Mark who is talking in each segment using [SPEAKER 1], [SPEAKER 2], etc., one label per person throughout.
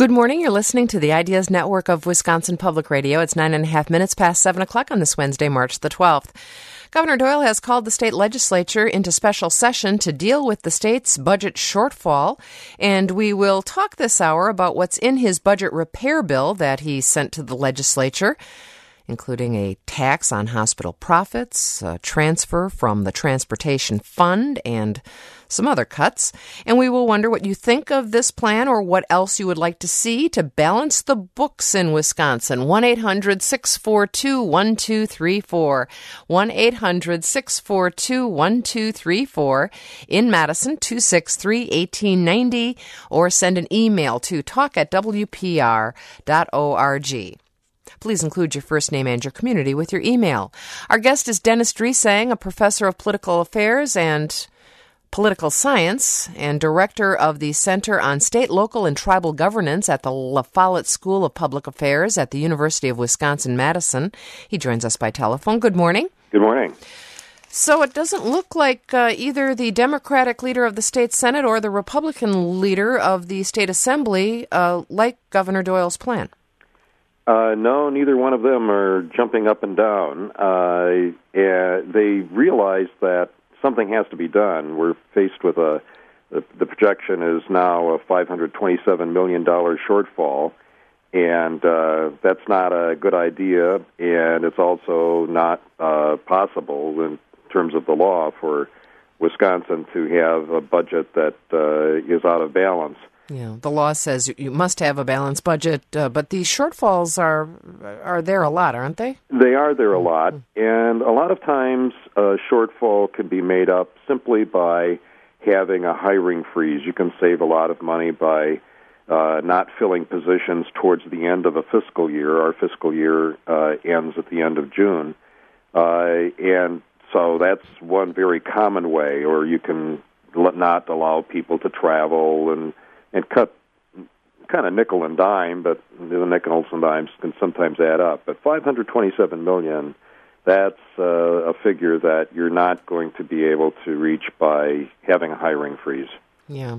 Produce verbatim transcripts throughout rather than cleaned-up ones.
[SPEAKER 1] Good morning. You're listening to the Ideas Network of Wisconsin Public Radio. It's nine and a half minutes past seven o'clock on this Wednesday, March the twelfth. Governor Doyle has called the state legislature into special session to deal with the state's budget shortfall, and we will talk this hour about what's in his budget repair bill that he sent to the legislature, including a tax on hospital profits, a transfer from the transportation fund, and some other cuts. And we will wonder what you think of this plan or what else you would like to see to balance the books in Wisconsin. one eight hundred six four two one two three four. one eight hundred six four two one two three four. In Madison, two six three one eight nine zero, or send an email to talk at w p r dot org. Please include your first name and your community with your email. Our guest is Dennis Dresang, a professor of political affairs and political science and director of the Center on State, Local, and Tribal Governance at the La Follette School of Public Affairs at the University of Wisconsin-Madison. He joins us by telephone. Good morning.
[SPEAKER 2] Good morning.
[SPEAKER 1] So it doesn't look like uh, either the Democratic leader of the state Senate or the Republican leader of the state Assembly uh, like Governor Doyle's plan.
[SPEAKER 2] Uh, no, neither one of them are jumping up and down. Uh, and they realize that something has to be done. We're faced with a, the, the projection is now a five hundred twenty-seven million dollars shortfall, and uh, that's not a good idea, and it's also not uh, possible in terms of the law for Wisconsin to have a budget that uh, is out of balance.
[SPEAKER 1] Yeah, the law says you must have a balanced budget, uh, but these shortfalls are are there a lot, aren't they?
[SPEAKER 2] They are there a lot, and a lot of times a shortfall can be made up simply by having a hiring freeze. You can save a lot of money by uh, not filling positions towards the end of a fiscal year. Our fiscal year uh, ends at the end of June, uh, and so that's one very common way. Or you can not allow people to travel and and cut kind of nickel and dime, but the nickels and dimes can sometimes add up. But five hundred twenty-seven million dollars, that's uh, a figure that you're not going to be able to reach by having a hiring freeze.
[SPEAKER 1] Yeah.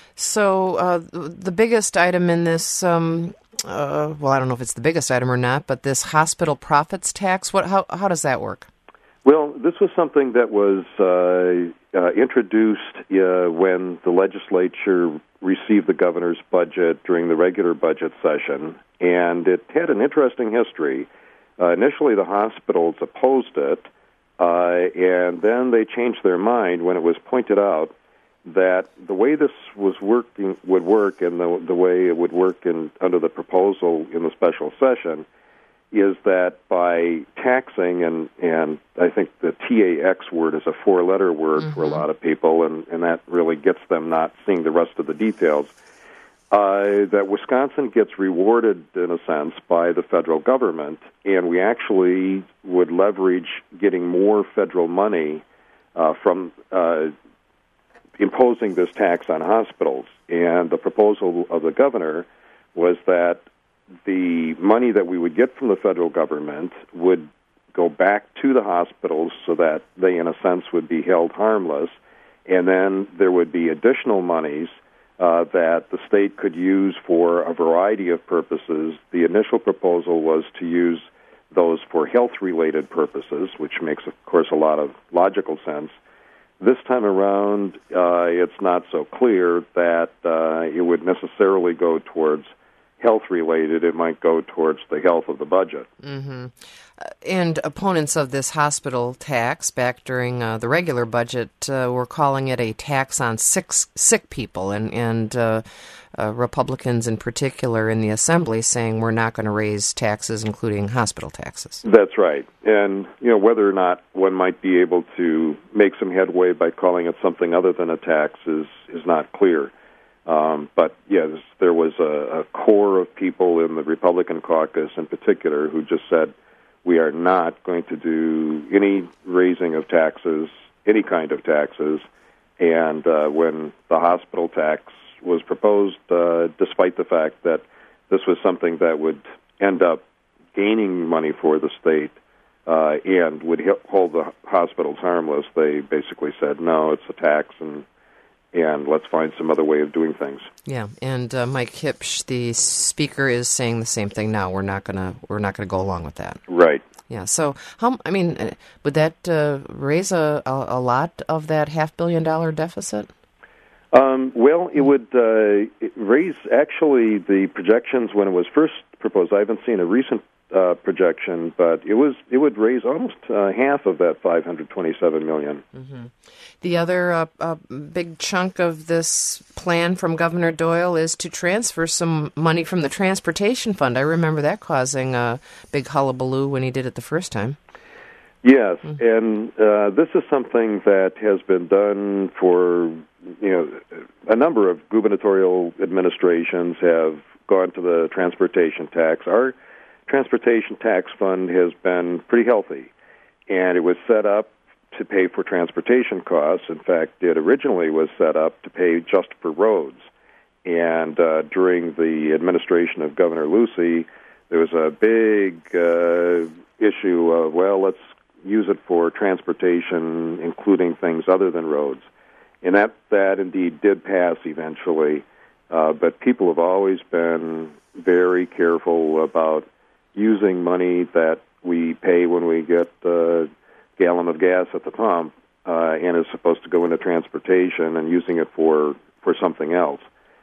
[SPEAKER 1] So uh, the biggest item in this, um, uh, well, I don't know if it's the biggest item or not, but this hospital profits tax, what? How, how does that work?
[SPEAKER 2] Well, this was something that was uh, uh, introduced uh, when the legislature received the governor's budget during the regular budget session, and it had an interesting history. Uh, initially, the hospitals opposed it, uh, and then they changed their mind when it was pointed out that the way this was working would work, and the, the way it would work in, under the proposal in the special session, is that by taxing, and, and I think the T A X word is a four-letter word mm-hmm. for a lot of people, and, and that really gets them not seeing the rest of the details, uh, that Wisconsin gets rewarded, in a sense, by the federal government, and we actually would leverage getting more federal money uh, from uh, imposing this tax on hospitals. And the proposal of the governor was that the money that we would get from the federal government would go back to the hospitals so that they, in a sense, would be held harmless, and then there would be additional monies uh, that the state could use for a variety of purposes. The initial proposal was to use those for health-related purposes, which makes, of course, a lot of logical sense. This time around, uh, it's not so clear that uh, it would necessarily go towards health-related. It might go towards the health of the budget.
[SPEAKER 1] Mm-hmm. Uh, and opponents of this hospital tax back during uh, the regular budget uh, were calling it a tax on sick, sick people, and, and uh, uh, Republicans in particular in the Assembly saying we're not going to raise taxes, including hospital taxes.
[SPEAKER 2] That's right. And, you know, whether or not one might be able to make some headway by calling it something other than a tax is, is not clear. Um, but, yes, there was a, a core of people in the Republican caucus in particular who just said, we are not going to do any raising of taxes, any kind of taxes. And uh, when the hospital tax was proposed, uh, despite the fact that this was something that would end up gaining money for the state uh, and would hold the hospitals harmless, they basically said, no, it's a tax, and and let's find some other way of doing things.
[SPEAKER 1] Yeah, and uh, Mike Hipsch, the speaker, is saying the same thing now. We're not gonna we're not gonna go along with that.
[SPEAKER 2] Right.
[SPEAKER 1] Yeah. So, how? I mean, uh, would that uh, raise a, a a lot of that half billion dollar deficit?
[SPEAKER 2] Um, well, it would uh, it raise actually the projections when it was first proposed. I haven't seen a recent uh, projection, but it was it would raise almost uh, half of that five hundred twenty-seven million.
[SPEAKER 1] Mm-hmm. The other uh, uh, big chunk of this plan from Governor Doyle is to transfer some money from the transportation fund. I remember that causing a big hullabaloo when he did it the first time.
[SPEAKER 2] Yes, mm-hmm. and uh, this is something that has been done for, you know, a number of gubernatorial administrations have gone to the transportation tax. Our transportation tax fund has been pretty healthy, and it was set up to pay for transportation costs. In fact, it originally was set up to pay just for roads. And uh, during the administration of Governor Lucey, there was a big uh, issue of, well, let's use it for transportation, including things other than roads. And that, that indeed did pass eventually, uh, but people have always been very careful about using money that we pay when we get a gallon of gas at the pump uh, and is supposed to go into transportation and using it for, for something else.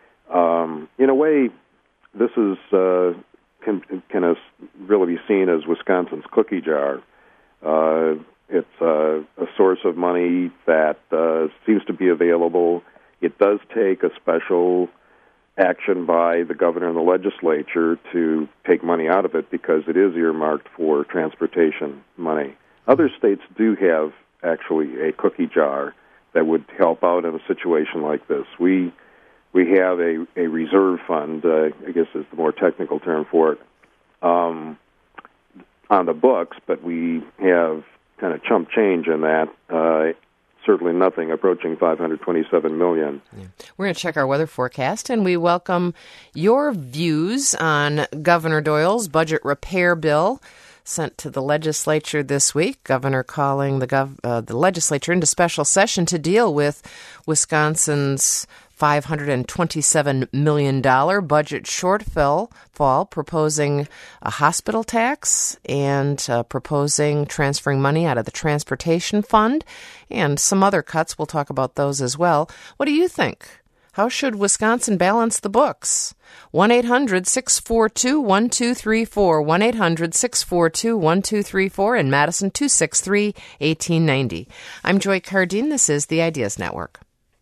[SPEAKER 2] Um, in a way, this is uh, can, can uh, really be seen as Wisconsin's cookie jar. Uh, it's uh, a source of money that uh, seems to be available. It does take a special action by the governor and the legislature to take money out of it because it is earmarked for transportation money. Other states do have actually a cookie jar that would help out in a situation like this. We we have a, a reserve fund, uh, I guess is the more technical term for it, um, on the books, but we have kind of chump change in that, uh, certainly nothing approaching five hundred twenty-seven million dollars.
[SPEAKER 1] Yeah. We're going to check our weather forecast, and we welcome your views on Governor Doyle's budget repair bill sent to the legislature this week. Governor calling the gov- uh, the legislature into special session to deal with Wisconsin's five hundred twenty-seven million dollars budget shortfall, fall, proposing a hospital tax and uh, proposing transferring money out of the transportation fund and some other cuts. We'll talk about those as well. What do you think? How should Wisconsin balance the books? one eight hundred six four two one two three four, one eight hundred six four two one two three four, in Madison two six three one eight nine zero. I'm Joy Cardine. This is the Ideas Network.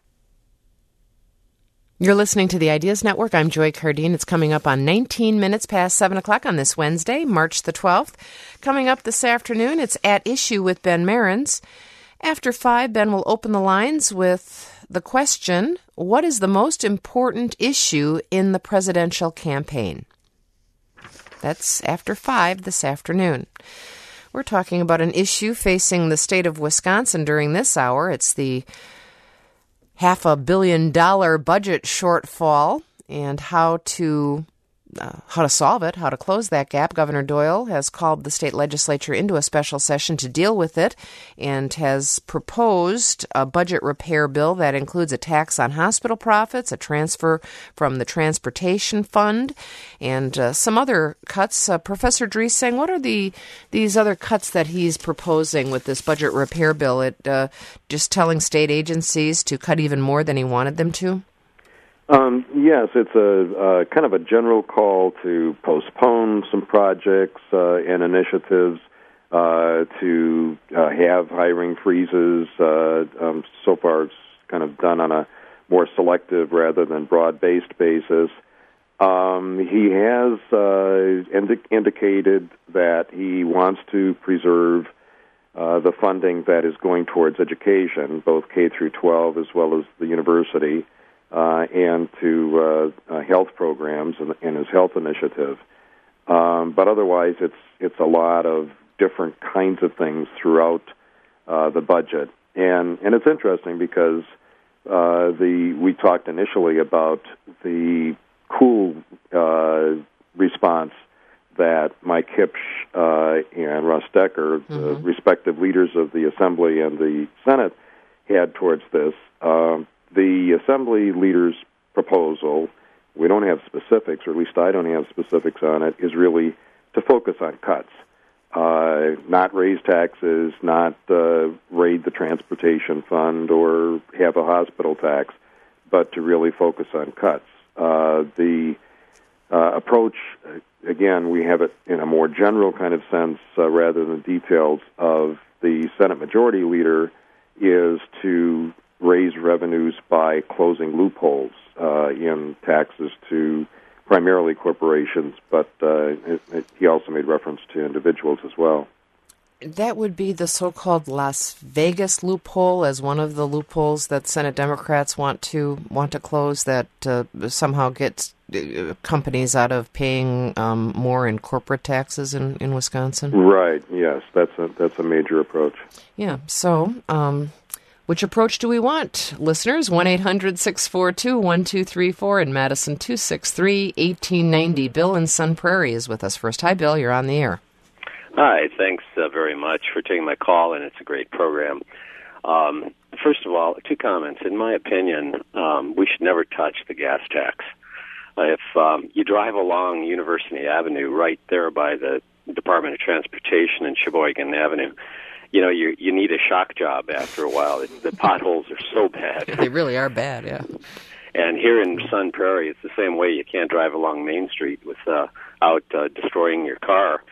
[SPEAKER 1] You're listening to the Ideas Network. I'm Joy Cardine. It's coming up on nineteen minutes past seven o'clock on this Wednesday, March the twelfth. Coming up this afternoon, it's At Issue with Ben Marins. After five, Ben will open the lines with the question, what is the most important issue in the presidential campaign? That's after five this afternoon. We're talking about an issue facing the state of Wisconsin during this hour. It's the half a billion dollar budget shortfall and how to uh, how to solve it, how to close that gap. Governor Doyle has called the state legislature into a special session to deal with it and has proposed a budget repair bill that includes a tax on hospital profits, a transfer from the transportation fund, and uh, some other cuts. Uh, Professor Driesing, what are the these other cuts that he's proposing with this budget repair bill? It uh, just telling state agencies to cut even more than he wanted them to?
[SPEAKER 2] Um, yes, it's a uh, kind of a general call to postpone some projects uh, and initiatives, uh, to uh, have hiring freezes. Uh, um, so far, it's kind of done on a more selective rather than broad-based basis. Um, he has uh, indi- indicated that he wants to preserve uh, the funding that is going towards education, both K through twelve as well as the university. Uh, and to uh, uh, health programs and, and his health initiative. Um, but otherwise, it's it's a lot of different kinds of things throughout uh, the budget. And and it's interesting because uh, the we talked initially about the cool uh, response that Mike Hipsch uh, and Russ Decker, mm-hmm. the respective leaders of the Assembly and the Senate, had towards this. Um, the Assembly leader's proposal, we don't have specifics, or at least I don't have specifics on it, is really to focus on cuts. Uh, not raise taxes, not uh, raid the transportation fund or have a hospital tax, but to really focus on cuts. Uh, the uh, approach, again, we have it in a more general kind of sense uh, rather than details of the Senate Majority Leader, is to raise revenues by closing loopholes uh, in taxes to primarily corporations, but uh, it, it, he also made reference to individuals as well.
[SPEAKER 1] That would be the so-called Las Vegas loophole, as one of the loopholes that Senate Democrats want to want to close, that uh, somehow gets uh, companies out of paying um, more in corporate taxes in, in Wisconsin.
[SPEAKER 2] Right. Yes, that's a that's a major approach.
[SPEAKER 1] Yeah. So, um, which approach do we want, listeners? One eight hundred six four two one two three four in Madison, two six three one eight nine zero. Bill in Sun Prairie is with us first. Hi, Bill. You're on the air.
[SPEAKER 3] Hi, thanks uh, very much for taking my call, and it's a great program. Um, first of all, two comments. In my opinion, um, we should never touch the gas tax. Uh, if um, you drive along University Avenue right there by the Department of Transportation and Sheboygan Avenue, you know, you you need a shock job after a while. It, the potholes are so bad.
[SPEAKER 1] They really are bad, yeah.
[SPEAKER 3] And here in Sun Prairie, it's the same way. You can't drive along Main Street without uh, uh, destroying your car.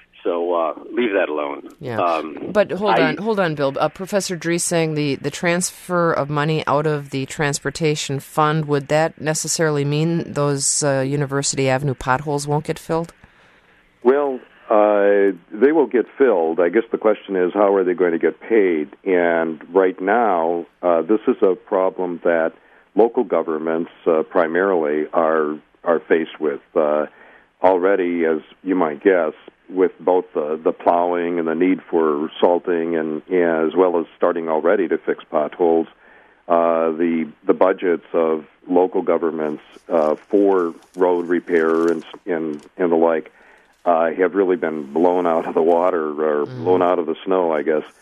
[SPEAKER 3] So uh, leave that alone.
[SPEAKER 1] Yeah,
[SPEAKER 3] um,
[SPEAKER 1] but hold
[SPEAKER 3] I,
[SPEAKER 1] on, hold on, Bill. Uh, Professor Dries saying the, the transfer of money out of the transportation fund, would that necessarily mean those uh, University Avenue potholes won't get filled?
[SPEAKER 2] Well, uh, they will get filled. I guess the question is, how are they going to get paid? And right now, uh, this is a problem that local governments uh, primarily are are faced with. Uh, already, as you might guess, with both the, the plowing and the need for salting, and, and as well as starting already to fix potholes, uh, the the budgets of local governments uh, for road repair and and, and the like uh, have really been blown out of the water, or mm. blown out of the snow, I guess.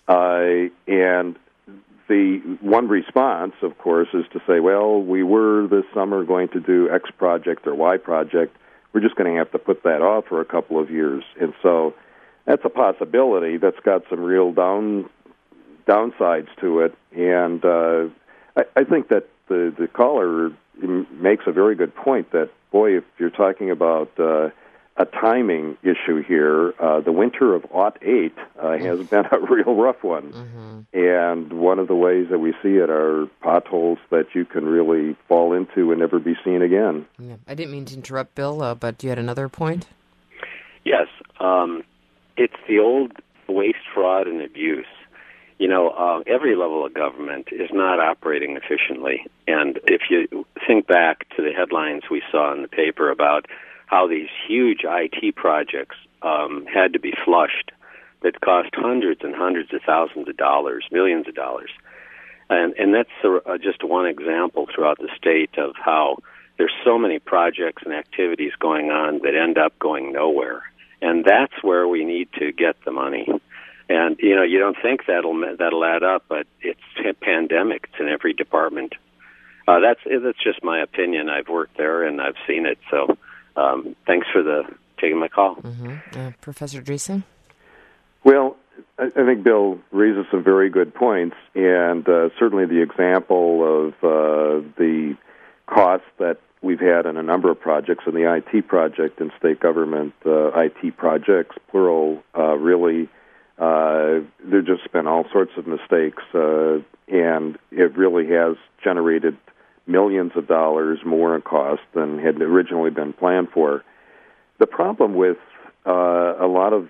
[SPEAKER 2] Uh, and the one response, of course, is to say, well, we were this summer going to do X project or Y project. We're just going to have to put that off for a couple of years. And so that's a possibility that's got some real down downsides to it. And uh, I, I think that the, the caller makes a very good point that, boy, if you're talking about uh, a timing issue here, uh, the winter of aught eight uh, has been a real rough one. Mm-hmm. And one of the ways that we see it are potholes that you can really fall into and never be seen again.
[SPEAKER 1] Yeah. I didn't mean to interrupt, Bill, uh, but you had another point?
[SPEAKER 3] Yes. Um, it's the old waste, fraud, and abuse. You know, uh, every level of government is not operating efficiently. And if you think back to the headlines we saw in the paper about how these huge I T projects um, had to be flushed that cost hundreds and hundreds of thousands of dollars, millions of dollars. And, and that's a, just one example throughout the state of how there's so many projects and activities going on that end up going nowhere. And that's where we need to get the money. And, you know, you don't think that'll that'll add up, but it's a pandemic. It's in every department. Uh, that's that's just my opinion. I've worked there and I've seen it. So um, thanks for the taking my call.
[SPEAKER 1] Mm-hmm. Uh, Professor Dreesen?
[SPEAKER 2] Well, I think Bill raises some very good points, and uh, certainly the example of uh, the costs that we've had in a number of projects, and the I T project in state government, uh, I T projects, plural, uh, really, uh, there's just been all sorts of mistakes, uh, and it really has generated millions of dollars more in cost than had originally been planned for. The problem with uh, a lot of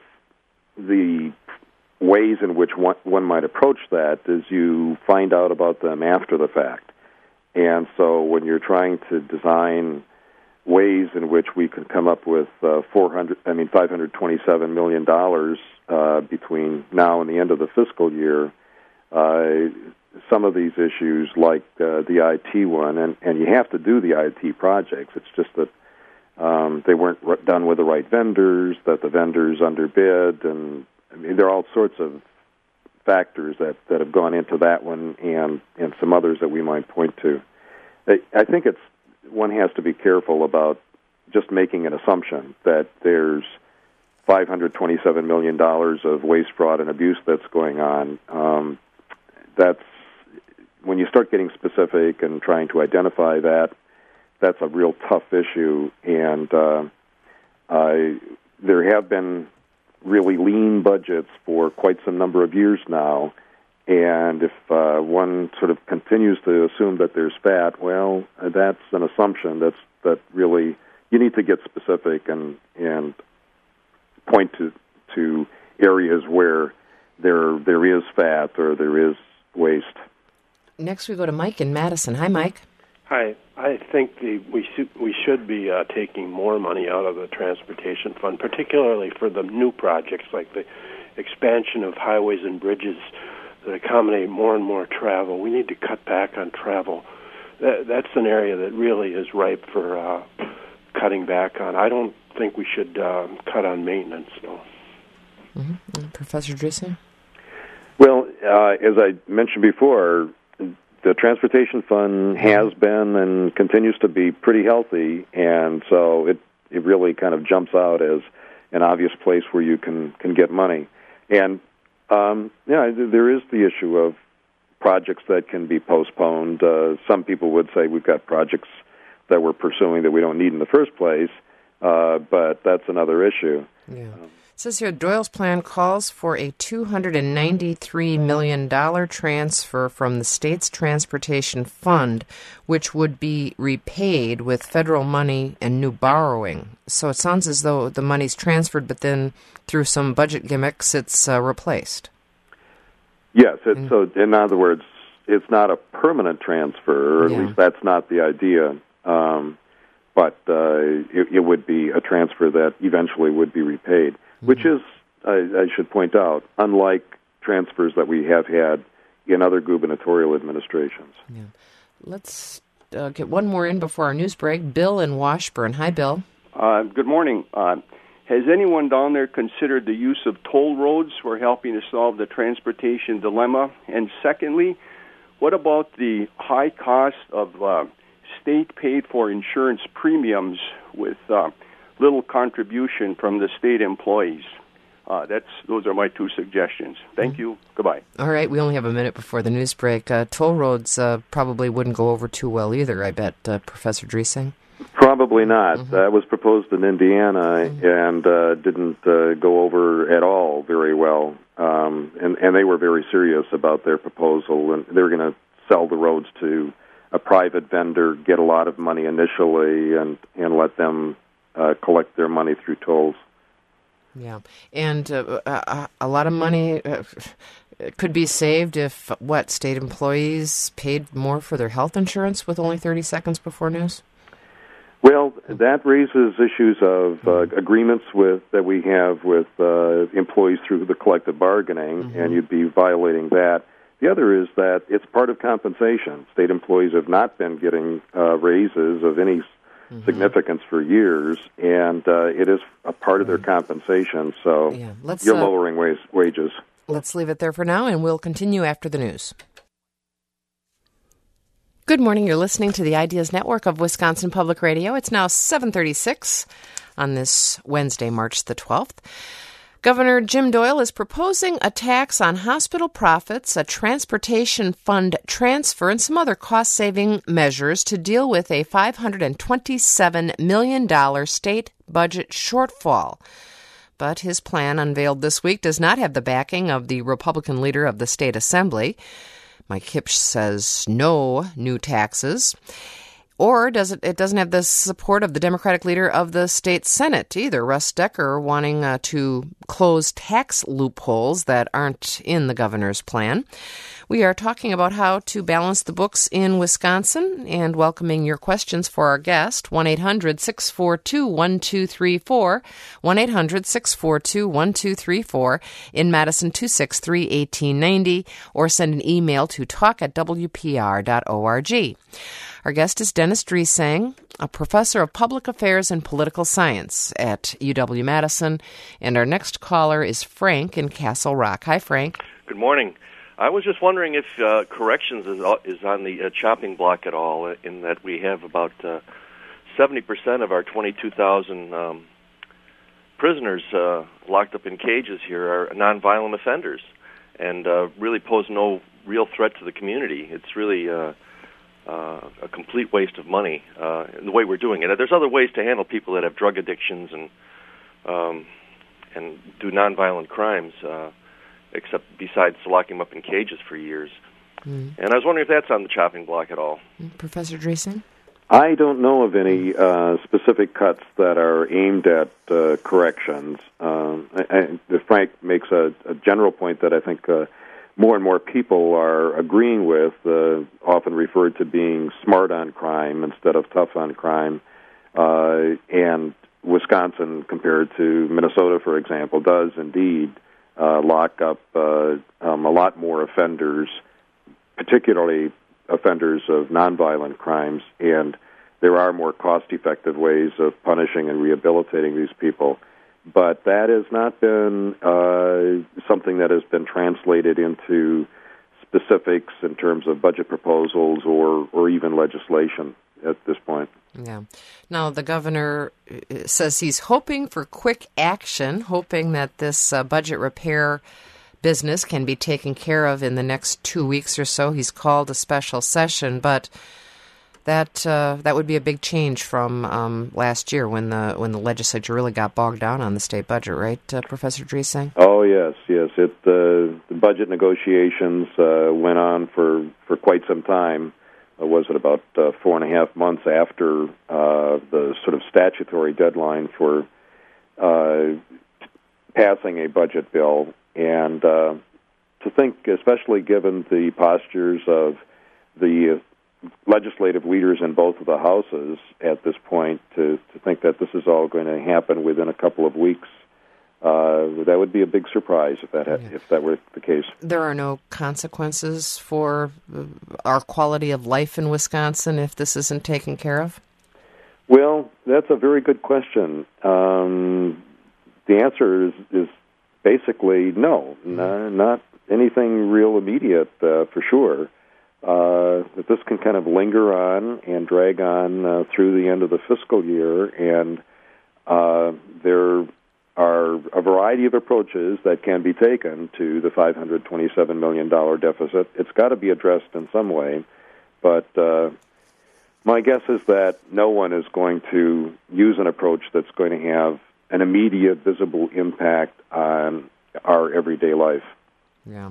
[SPEAKER 2] the ways in which one, one might approach that is you find out about them after the fact. And so when you're trying to design ways in which we could come up with uh, four hundred, I mean five hundred twenty-seven million dollars uh, between now and the end of the fiscal year, uh, some of these issues like uh, the I T one, and, and you have to do the I T projects. It's just that um, they weren't r- done with the right vendors, that the vendors underbid, and I mean there are all sorts of factors that, that have gone into that one and, and some others that we might point to. I, I think it's one has to be careful about just making an assumption that there's five hundred twenty-seven million dollars of waste, fraud, and abuse that's going on. Um, that's when you start getting specific and trying to identify that, that's a real tough issue. And uh, uh, there have been really lean budgets for quite some number of years now. And if uh, one sort of continues to assume that there's fat, well, that's an assumption. That's that really you need to get specific and and point to to areas where there there is fat or there is waste.
[SPEAKER 1] Next, we go to Mike in Madison. Hi, Mike.
[SPEAKER 4] Hi. I think the, we should we should be uh, taking more money out of the transportation fund, particularly for the new projects like the expansion of highways and bridges that accommodate more and more travel. We need to cut back on travel. That, that's an area that really is ripe for uh, cutting back on. I don't think we should uh, cut on maintenance, though.
[SPEAKER 1] Mm-hmm. Professor Dreesen?
[SPEAKER 2] Well, uh, as I mentioned before, the transportation fund has been and continues to be pretty healthy, and so it, it really kind of jumps out as an obvious place where you can, can get money. And Um, yeah, there is the issue of projects that can be postponed. Uh, some people would say we've got projects that we're pursuing that we don't need in the first place, uh, but that's another issue.
[SPEAKER 1] Yeah. Um, it says here Doyle's plan calls for a two hundred ninety-three million dollars transfer from the state's transportation fund, which would be repaid with federal money and new borrowing. So it sounds as though the money's transferred, but then through some budget gimmicks, it's uh, replaced.
[SPEAKER 2] Yes. It, mm. So in other words, it's not a permanent transfer, or at
[SPEAKER 1] yeah.
[SPEAKER 2] least that's not the idea. Um, but uh, it, it would be a transfer that eventually would be repaid, mm-hmm. which is, I, I should point out, unlike transfers that we have had in other gubernatorial administrations.
[SPEAKER 1] Yeah. Let's uh, get one more in before our news break. Bill in Washburn. Hi, Bill.
[SPEAKER 5] Uh, good morning. Uh, has anyone down there considered the use of toll roads for helping to solve the transportation dilemma? And secondly, what about the high cost of uh, state-paid-for insurance premiums with uh, little contribution from the state employees? Uh, that's those are my two suggestions. Thank mm-hmm. you. Goodbye.
[SPEAKER 1] All right. We only have a minute before the news break. Uh, toll roads uh, probably wouldn't go over too well either, I bet, uh, Professor Dreesen.
[SPEAKER 2] Probably not.
[SPEAKER 1] Mm-hmm.
[SPEAKER 2] That was proposed in Indiana mm-hmm. and uh, didn't uh, go over at all very well. Um, and, and they were very serious about their proposal, and they were going to sell the roads to a private vendor, get a lot of money initially, and, and let them uh, collect their money through tolls.
[SPEAKER 1] Yeah, and uh, a, a lot of money uh, could be saved if, what, state employees paid more for their health insurance with only thirty seconds before news?
[SPEAKER 2] Well, that raises issues of uh, agreements with that we have with uh, employees through the collective bargaining, mm-hmm. and you'd be violating that. The other is that it's part of compensation. State employees have not been getting uh, raises of any mm-hmm. significance for years, and uh, it is a part of their compensation, so
[SPEAKER 1] yeah. Let's,
[SPEAKER 2] you're
[SPEAKER 1] uh,
[SPEAKER 2] lowering wage, wages.
[SPEAKER 1] Let's leave it there for now, and we'll continue after the news. Good morning. You're listening to the Ideas Network of Wisconsin Public Radio. It's now seven thirty-six on this Wednesday, March the twelfth. Governor Jim Doyle is proposing a tax on hospital profits, a transportation fund transfer, and some other cost-saving measures to deal with a five hundred twenty-seven million dollars state budget shortfall. But his plan, unveiled this week, does not have the backing of the Republican leader of the state assembly. Mike Hipsch says no new taxes. Or does it, it doesn't have the support of the Democratic leader of the state Senate either, Russ Decker, wanting uh, to close tax loopholes that aren't in the governor's plan. We are talking about how to balance the books in Wisconsin and welcoming your questions for our guest, one eight hundred six four two one two three four, one eight hundred six four two one two three four, in Madison two six three, one eight nine zero, or send an email to talk at w p r dot org. Our guest is Dennis Dreesen, a professor of public affairs and political science at U W Madison, and our next caller is Frank in Castle Rock. Hi, Frank.
[SPEAKER 6] Good morning. I was just wondering if uh, corrections is, is on the uh, chopping block at all, in that we have about uh, seventy percent of our twenty-two thousand um, prisoners uh, locked up in cages here are nonviolent offenders and uh, really pose no real threat to the community. It's really uh, uh, a complete waste of money uh, in the way we're doing it. There's other ways to handle people that have drug addictions and um, and do nonviolent crimes, uh, except besides locking them up in cages for years. Mm. And I was wondering if that's on the chopping block at all.
[SPEAKER 1] Professor Dreesen?
[SPEAKER 2] I don't know of any uh, specific cuts that are aimed at uh, corrections. Um, I, I, Frank makes a, a general point that I think uh, more and more people are agreeing with, uh, often referred to being smart on crime instead of tough on crime. Uh, and Wisconsin, compared to Minnesota, for example, does indeed uh, lock up uh, um, a lot more offenders, particularly offenders of nonviolent crimes, and there are more cost-effective ways of punishing and rehabilitating these people. But that has not been uh, something that has been translated into specifics in terms of budget proposals or, or even legislation at this point.
[SPEAKER 1] Yeah. Now, the governor says he's hoping for quick action, hoping that this uh, budget repair business can be taken care of in the next two weeks or so. He's called a special session, but that uh, that would be a big change from um, last year when the when the legislature really got bogged down on the state budget, right, uh, Professor Dreesen?
[SPEAKER 2] Oh yes, yes. It uh, the budget negotiations uh, went on for, for quite some time. Uh, was it about uh, four and a half months after uh, the sort of statutory deadline for uh, passing a budget bill? And uh, to think, especially given the postures of the legislative leaders in both of the houses at this point, to, to think that this is all going to happen within a couple of weeks, uh, that would be a big surprise if that had, yeah. if that were the case.
[SPEAKER 1] There are no consequences for our quality of life in Wisconsin if this isn't taken care of?
[SPEAKER 2] Well, that's a very good question. Um, the answer is, is basically no, no, not anything real immediate uh, for sure. Uh, that this can kind of linger on and drag on uh, through the end of the fiscal year, and uh, there are a variety of approaches that can be taken to the five hundred twenty-seven million dollars deficit. It's got to be addressed in some way, but uh, my guess is that no one is going to use an approach that's going to have an immediate, visible impact on our everyday life.
[SPEAKER 1] Yeah.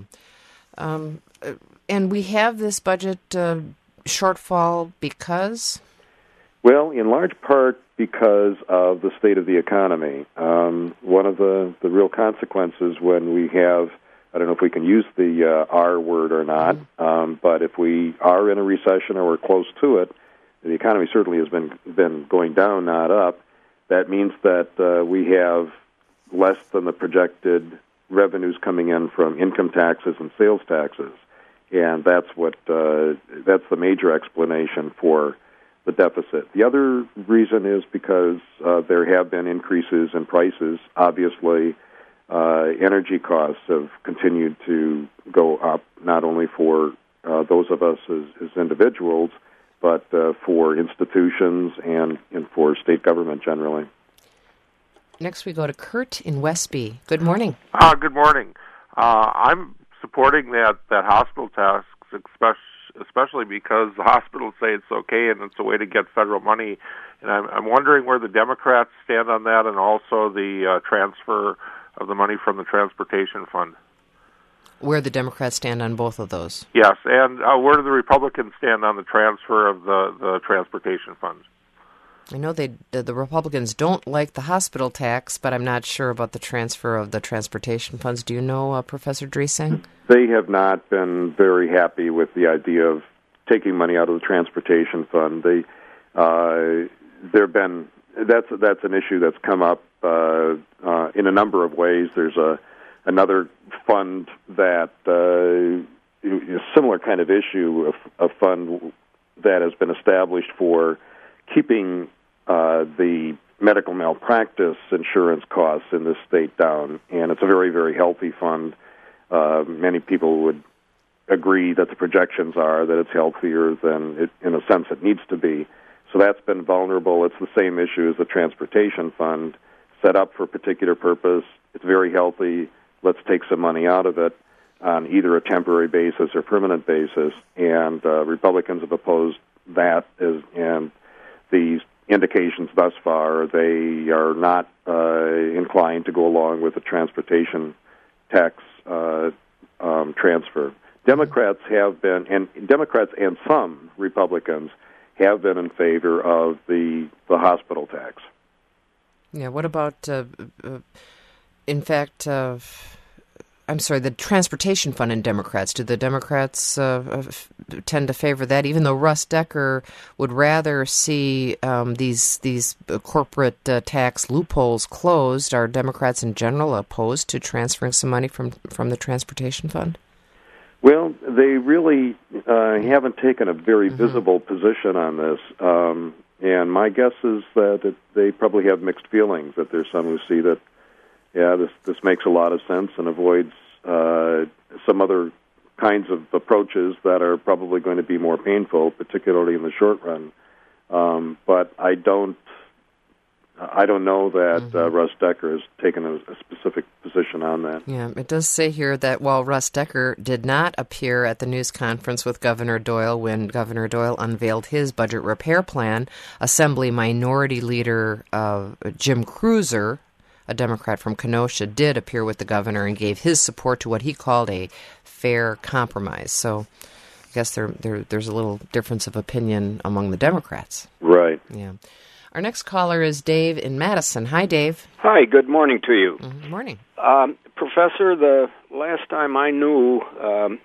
[SPEAKER 1] Um, and we have this budget uh, shortfall because?
[SPEAKER 2] Well, in large part because of the state of the economy. Um, one of the, the real consequences when we have, I don't know if we can use the uh, R word or not, mm-hmm. um, but if we are in a recession or we're close to it, the economy certainly has been, been going down, not up. That means that uh, we have less than the projected revenues coming in from income taxes and sales taxes, and that's what uh, that's the major explanation for the deficit. The other reason is because uh, there have been increases in prices. Obviously, uh, energy costs have continued to go up, not only for uh, those of us as, as individuals, but uh, for institutions and, and for state government generally.
[SPEAKER 1] Next we go to Kurt in Westby. Good morning.
[SPEAKER 7] Uh, good morning. Uh, I'm supporting that, that hospital tax, especially because the hospitals say it's okay and it's a way to get federal money. And I'm, I'm wondering where the Democrats stand on that, and also the uh, transfer of the money from the transportation fund.
[SPEAKER 1] Where the Democrats stand on both of those?
[SPEAKER 7] Yes, and uh, where do the Republicans stand on the transfer of the, the transportation funds?
[SPEAKER 1] I know they the, the Republicans don't like the hospital tax, but I'm not sure about the transfer of the transportation funds. Do you know, uh, Professor Dreesen?
[SPEAKER 2] They have not been very happy with the idea of taking money out of the transportation fund. They, uh, there've been that's that's an issue that's come up uh, uh, in a number of ways. There's a another fund that uh, a similar kind of issue, a, a fund that has been established for keeping uh, the medical malpractice insurance costs in this state down, and it's a very, very healthy fund. uh, many people would agree that the projections are that it's healthier than it, in a sense it needs to be. So that's been vulnerable. It's the same issue as the transportation fund, set up for a particular purpose. It's very healthy. Let's take some money out of it on either a temporary basis or permanent basis. And uh, Republicans have opposed that, as, and the indications thus far, they are not uh, inclined to go along with the transportation tax uh, um, transfer. Democrats have been, and Democrats and some Republicans have been in favor of the the hospital tax.
[SPEAKER 1] Yeah. What about, uh, uh, in fact, uh, I'm sorry, the transportation fund in Democrats? Do the Democrats uh, f- tend to favor that, even though Russ Decker would rather see um, these these corporate uh, tax loopholes closed? Are Democrats in general opposed to transferring some money from, from the transportation fund?
[SPEAKER 2] Well, they really uh, haven't taken a very mm-hmm. visible position on this, um, and my guess is that it, they probably have mixed feelings, that there's some who see that, yeah, this this makes a lot of sense and avoids uh, some other kinds of approaches that are probably going to be more painful, particularly in the short run. Um, but I don't, I don't know that mm-hmm. uh, Russ Decker has taken a, a specific position on that.
[SPEAKER 1] Yeah, it does say here that while Russ Decker did not appear at the news conference with Governor Doyle when Governor Doyle unveiled his budget repair plan, Assembly Minority Leader uh, Jim Cruiser, a Democrat from Kenosha, did appear with the governor and gave his support to what he called a fair compromise. So I guess there, there there's a little difference of opinion among the Democrats.
[SPEAKER 2] Right.
[SPEAKER 1] Yeah. Our next caller is Dave in Madison. Hi, Dave.
[SPEAKER 8] Hi, good morning to you.
[SPEAKER 1] Mm-hmm. Morning.
[SPEAKER 8] Um, Professor, the last time I knew, um,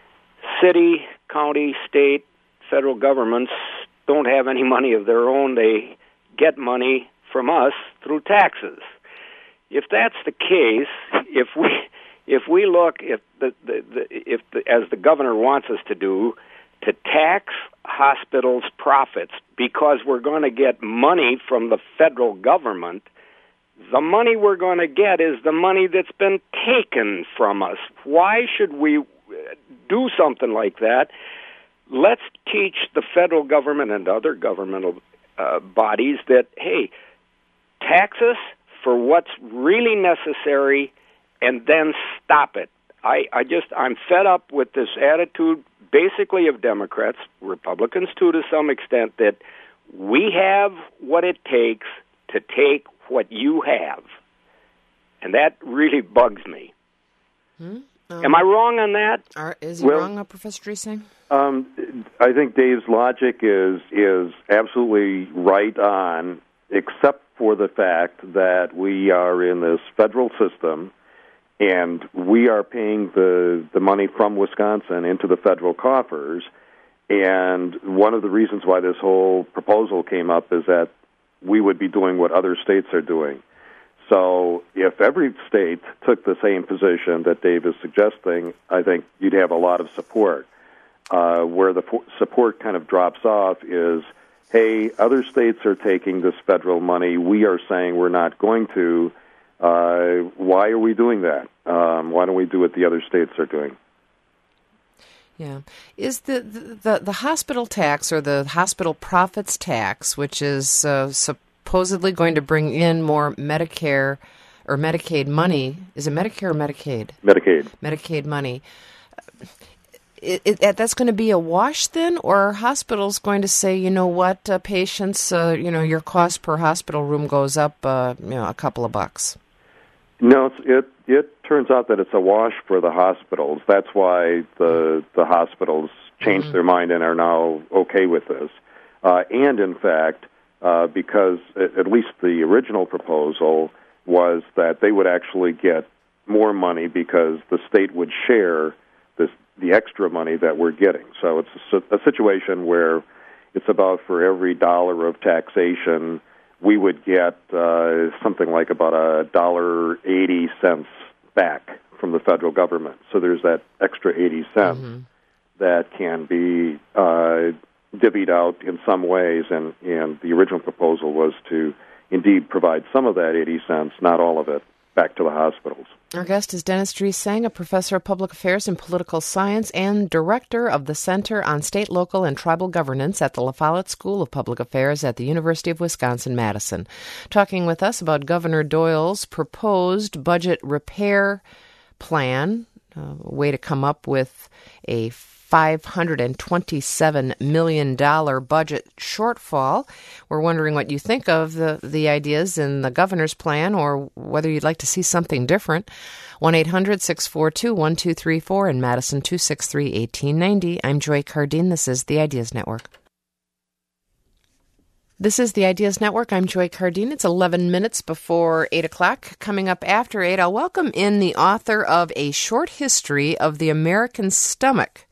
[SPEAKER 8] city, county, state, federal governments don't have any money of their own. They get money from us through taxes. If that's the case, if we if we look if the, the, the if the, as the governor wants us to do, to tax hospitals' profits because we're going to get money from the federal government, the money we're going to get is the money that's been taken from us. Why should we do something like that? Let's teach the federal government and other governmental uh, bodies that, hey, tax us for what's really necessary and then stop it. I, I just, I'm fed up with this attitude basically of Democrats, Republicans too to some extent, that we have what it takes to take what you have. And that really bugs me.
[SPEAKER 1] Hmm? Um,
[SPEAKER 8] Am I wrong on that?
[SPEAKER 1] Are, is he
[SPEAKER 2] well,
[SPEAKER 1] wrong, uh, Professor Dreesen?
[SPEAKER 2] Um, I think Dave's logic is is absolutely right on, except for the fact that we are in this federal system and we are paying the, the money from Wisconsin into the federal coffers. And one of the reasons why this whole proposal came up is that we would be doing what other states are doing. So if every state took the same position that Dave is suggesting, I think you'd have a lot of support. Uh, where the po- support kind of drops off is, hey, other states are taking this federal money. We are saying we're not going to. Uh, why are we doing that? Um, why don't we do what the other states are doing?
[SPEAKER 1] Yeah. Is the, the, the, the hospital tax or the hospital profits tax, which is uh, supposedly going to bring in more Medicare or Medicaid money, is it Medicare or Medicaid?
[SPEAKER 2] Medicaid.
[SPEAKER 1] Medicaid money. It, it, that's going to be a wash then, or are hospitals going to say, you know what, uh, patients, uh, you know, your cost per hospital room goes up, uh, you know, a couple of bucks?
[SPEAKER 2] No, it's, it it turns out that it's a wash for the hospitals. That's why the the hospitals changed mm-hmm. their mind and are now okay with this. Uh, and in fact, uh, because at least the original proposal was that they would actually get more money because the state would share this the extra money that we're getting. So it's a, a situation where it's about for every dollar of taxation, we would get uh, something like about a dollar eighty cents back from the federal government. So there's that extra eighty cents mm-hmm. that can be uh, divvied out in some ways, and, and the original proposal was to indeed provide some of that eighty cents, not all of it. back to the hospitals.
[SPEAKER 1] Our guest is Dennis Dresang, a professor of public affairs and political science and director of the Center on State, Local, and Tribal Governance at the La Follette School of Public Affairs at the University of Wisconsin-Madison, talking with us about Governor Doyle's proposed budget repair plan, a way to come up with a five hundred twenty-seven million dollars budget shortfall. We're wondering what you think of the, the ideas in the governor's plan, or whether you'd like to see something different. one eight hundred six four two one two three four in Madison, two six three one eight nine zero. I'm Joy Cardine. This is the Ideas Network. This is the Ideas Network. I'm Joy Cardine. It's eleven minutes before eight o'clock. Coming up after eight, I'll welcome in the author of A Short History of the American Stomach,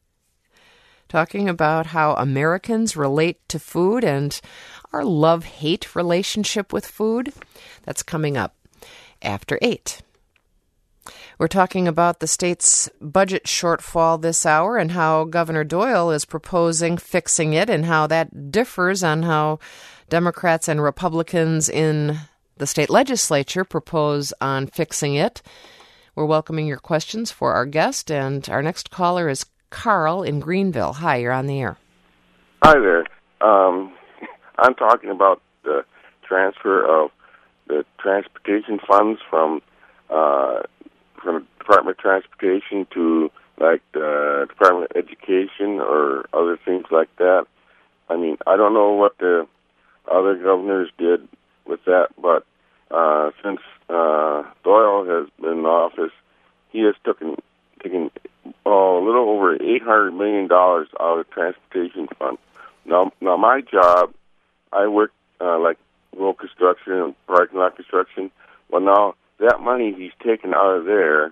[SPEAKER 1] talking about how Americans relate to food and our love-hate relationship with food. That's coming up after eight. We're talking about the state's budget shortfall this hour and how Governor Doyle is proposing fixing it, and how that differs on how Democrats and Republicans in the state legislature propose on fixing it. We're welcoming your questions for our guest, and our next caller is Carl in Greenville. Hi, you're on the air.
[SPEAKER 9] Hi there. Um, I'm talking about the transfer of the transportation funds from uh, from the Department of Transportation to, like, the Department of Education or other things like that. I mean, I don't know what the other governors did with that, but uh, since uh, Doyle has been in office, he has taken taken oh, a little over eight hundred million dollars out of the transportation fund. Now, now my job, I work uh, like road construction and parking lot construction. Well, now that money he's taken out of there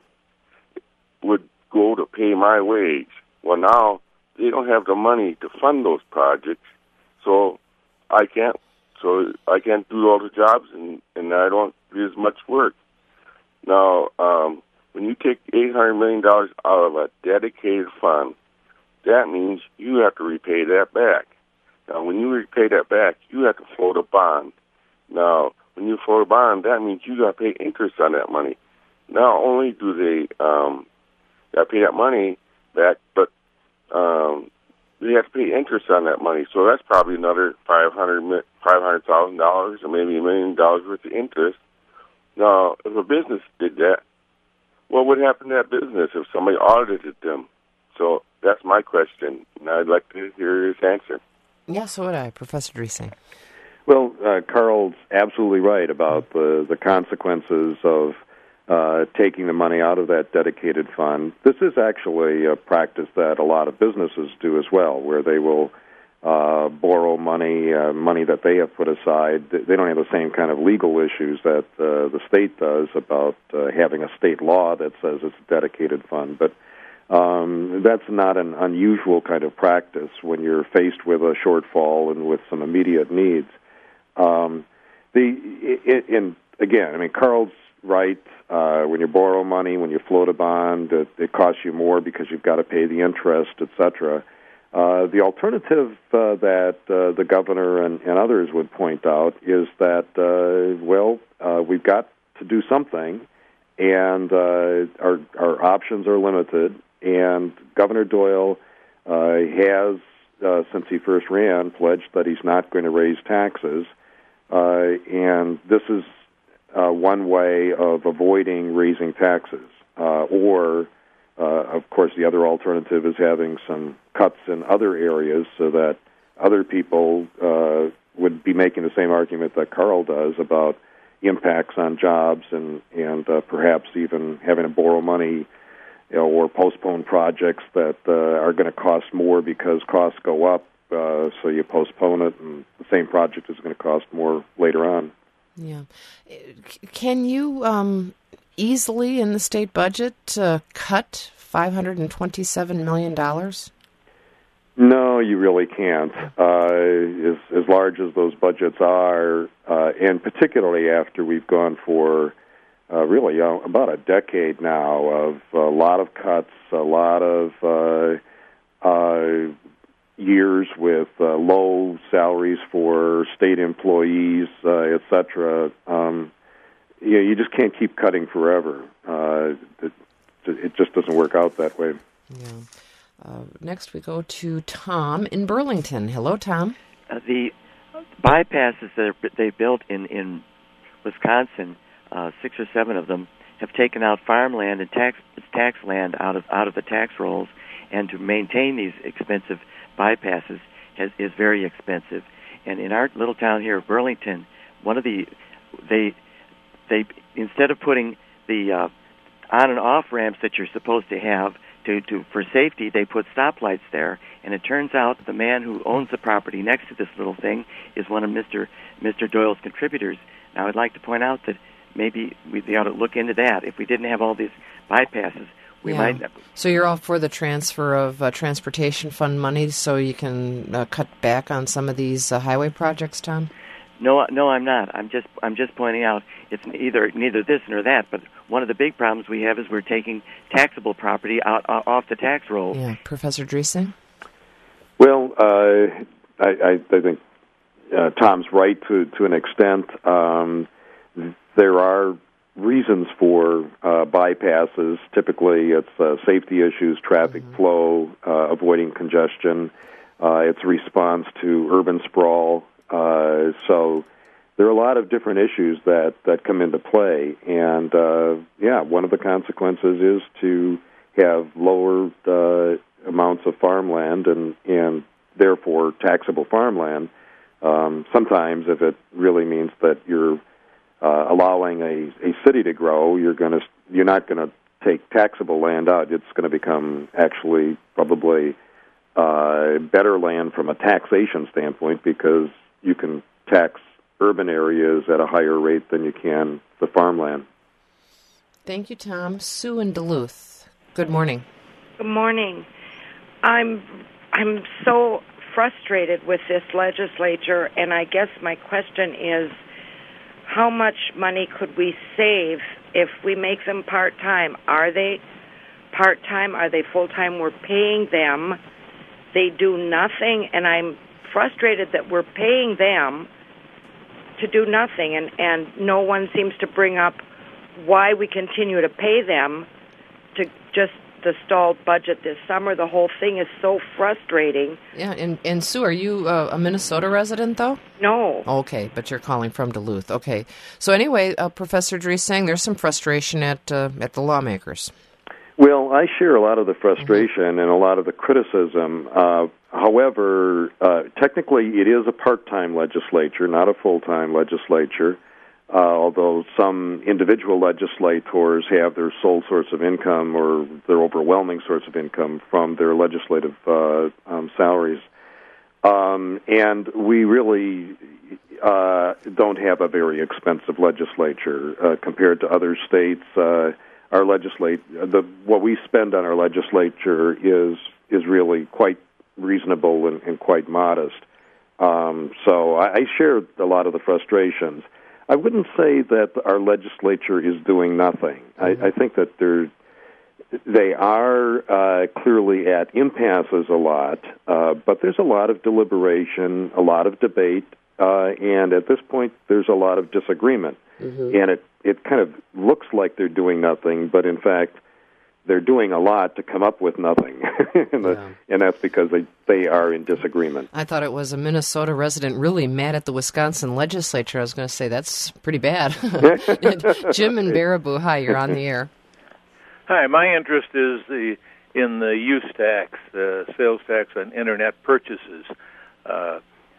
[SPEAKER 9] would go to pay my wage. Well, now they don't have the money to fund those projects, so I can't. So I can't do all the jobs, and, and I don't do as much work. Now, um, when you take eight hundred million dollars out of a dedicated fund, that means you have to repay that back. Now, when you repay that back, you have to float a bond. Now, when you float a bond, that means you got to pay interest on that money. Not only do they um, got to pay that money back, but um, they have to pay interest on that money. So that's probably another five hundred thousand dollars or maybe a million dollars worth of interest. Now, if a business did that, what would happen to that business if somebody audited them? So that's my question, and I'd like to hear his answer.
[SPEAKER 1] Yeah, so would I, Professor Dresang.
[SPEAKER 2] Well, uh, Carl's absolutely right about the, the consequences of uh, taking the money out of that dedicated fund. This is actually a practice that a lot of businesses do as well, where they will uh, borrow money, uh, money that they have put aside. They don't have the same kind of legal issues that uh, the state does about uh, having a state law that says it's a dedicated fund. But um, that's not an unusual kind of practice when you're faced with a shortfall and with some immediate needs. Um, the it, and again, I mean, Carl's right. Uh, when you borrow money, when you float a bond, it, it costs you more because you've got to pay the interest, et cetera. Uh, the alternative uh, that uh, the governor and, and others would point out is that, uh, well, uh, we've got to do something, and uh, our our options are limited. And Governor Doyle uh, has, uh, since he first ran, pledged that he's not going to raise taxes. Uh, and this is uh, one way of avoiding raising taxes. Uh, or, uh, of course, the other alternative is having some cuts in other areas so that other people uh, would be making the same argument that Carl does about impacts on jobs and, and uh, perhaps even having to borrow money, you know, or postpone projects that uh, are going to cost more because costs go up. Uh, so you postpone it, and the same project is going to cost more later on.
[SPEAKER 1] Yeah. Can you um, easily, in the state budget, uh, cut five hundred twenty-seven million dollars?
[SPEAKER 2] No, you really can't. Uh, as, as large as those budgets are, uh, and particularly after we've gone for uh, really uh, about a decade now of a lot of cuts, a lot of uh, uh, years with uh, low salaries for state employees, uh, et cetera. Um, you yeah, you just can't keep cutting forever. Uh, it, it just doesn't work out that way.
[SPEAKER 1] Yeah. Uh, next, we go to Tom in Burlington. Hello, Tom.
[SPEAKER 10] Uh, the bypasses that they built in in Wisconsin, uh, six or seven of them, have taken out farmland and tax tax land out of out of the tax rolls, and to maintain these expensive bypasses has, is very expensive. And in our little town here of Burlington, one of the they they instead of putting the uh, on and off ramps that you're supposed to have to, to for safety, they put stoplights there. And it turns out the man who owns the property next to this little thing is one of Mister Mister Doyle's contributors. Now, I'd like to point out that maybe we ought to look into that. If we didn't have all these bypasses, we
[SPEAKER 1] yeah.
[SPEAKER 10] might.
[SPEAKER 1] So you're all for the transfer of uh, transportation fund money so you can uh, cut back on some of these uh, highway projects, Tom?
[SPEAKER 10] No, no, I'm not. I'm just, I'm just pointing out it's either neither this nor that. But one of the big problems we have is we're taking taxable property out uh, off the tax roll.
[SPEAKER 1] Yeah, Professor Driesing?
[SPEAKER 2] Well, uh, I, I, I think uh, Tom's right to to an extent. Um, there are reasons for uh, bypasses. Typically, it's uh, safety issues, traffic mm-hmm. flow, uh, avoiding congestion. Uh, it's a response to urban sprawl. Uh, so there are a lot of different issues that, that come into play. And, uh, yeah, one of the consequences is to have lower uh, amounts of farmland and, and therefore taxable farmland. Um, sometimes if it really means that you're uh, allowing a, a city to grow, you're going to you're not going to take taxable land out. It's going to become actually probably uh, better land from a taxation standpoint because you can tax urban areas at a higher rate than you can the farmland.
[SPEAKER 1] Thank you, Tom. Sue in Duluth. Good morning.
[SPEAKER 11] Good morning. I'm I'm so frustrated with this legislature, and I guess my question is, how much money could we save if we make them part-time? Are they part-time? Are they full-time? We're paying them. They do nothing, and I'm frustrated that we're paying them to do nothing, and, and no one seems to bring up why we continue to pay them to just the stalled budget this summer. The whole thing is so frustrating.
[SPEAKER 1] Yeah, and, and Sue, are you uh, a Minnesota resident, though?
[SPEAKER 11] No.
[SPEAKER 1] Okay, but you're calling from Duluth. Okay. So anyway, uh, Professor Driesing, there's some frustration at uh, at the lawmakers.
[SPEAKER 2] Well, I share a lot of the frustration mm-hmm. and a lot of the criticism. Uh, however, uh, technically it is a part-time legislature, not a full-time legislature, uh, although some individual legislators have their sole source of income or their overwhelming source of income from their legislative uh, um, salaries. Um, and we really uh, don't have a very expensive legislature uh, compared to other states. Uh, Our legislate the what we spend on our legislature is is really quite reasonable and, and quite modest. Um, so I, I share a lot of the frustrations. I wouldn't say that our legislature is doing nothing. Mm-hmm. I, I think that they're they are uh, clearly at impasses a lot, uh, but there's a lot of deliberation, a lot of debate, uh, and at this point there's a lot of disagreement. Mm-hmm. And it, it kind of looks like they're doing nothing, but in fact, they're doing a lot to come up with nothing. and, the, yeah. and that's because they, they are in disagreement.
[SPEAKER 1] I thought it was a Minnesota resident really mad at the Wisconsin legislature. I was going to say, that's pretty bad. Jim in Baraboo, hi, you're on the air.
[SPEAKER 12] Hi, my interest is the in the use tax, uh, sales tax on Internet purchases. Uh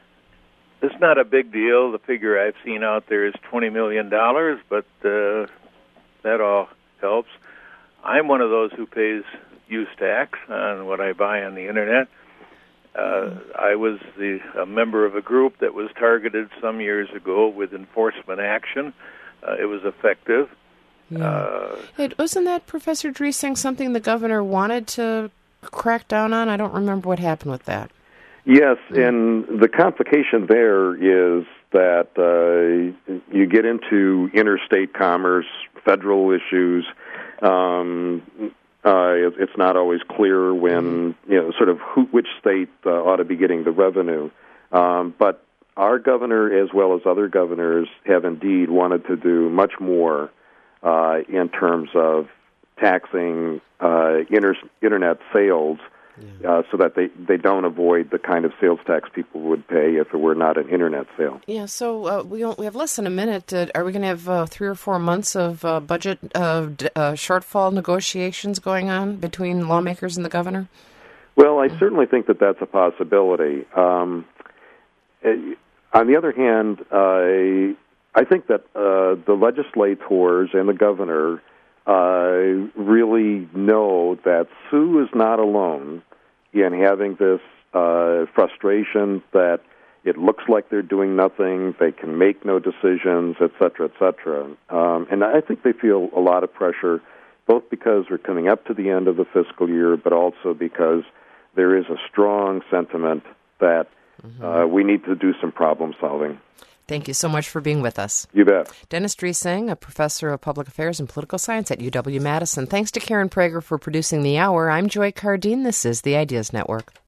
[SPEAKER 12] It's not a big deal. The figure I've seen out there is twenty million dollars, but uh, that all helps. I'm one of those who pays use tax on what I buy on the Internet. Uh, I was the, a member of a group that was targeted some years ago with enforcement action. Uh, it was effective.
[SPEAKER 1] Yeah.
[SPEAKER 12] Uh,
[SPEAKER 1] hey, wasn't that, Professor Driesing, something the governor wanted to crack down on? I don't remember what happened with that.
[SPEAKER 2] Yes, and the complication there is that uh, you get into interstate commerce, federal issues. Um, uh, it, it's not always clear when, you know, sort of who, which state uh, ought to be getting the revenue. Um, but our governor, as well as other governors, have indeed wanted to do much more uh, in terms of taxing uh, inter- internet sales, yeah. uh, so that they, they don't avoid the kind of sales tax people would pay if it were not an internet sale.
[SPEAKER 1] Yeah, so uh, we don't, we have less than a minute. Uh, are we going to have uh, three or four months of uh, budget uh, d- uh, shortfall negotiations going on between lawmakers and the governor?
[SPEAKER 2] Well, I certainly think that that's a possibility. Um, on the other hand, uh, I think that uh, the legislators and the governor uh, really know that Sue is not alone in having this uh, frustration that it looks like they're doing nothing, they can make no decisions, et cetera, et cetera. Um, and I think they feel a lot of pressure, both because we're coming up to the end of the fiscal year, but also because there is a strong sentiment that mm-hmm. uh, we need to do some problem solving.
[SPEAKER 1] Thank you so much for being with us.
[SPEAKER 2] You bet.
[SPEAKER 1] Dennis Dreesing, a professor of public affairs and political science at U W Madison. Thanks to Karen Prager for producing The Hour. I'm Joy Cardine. This is the Ideas Network.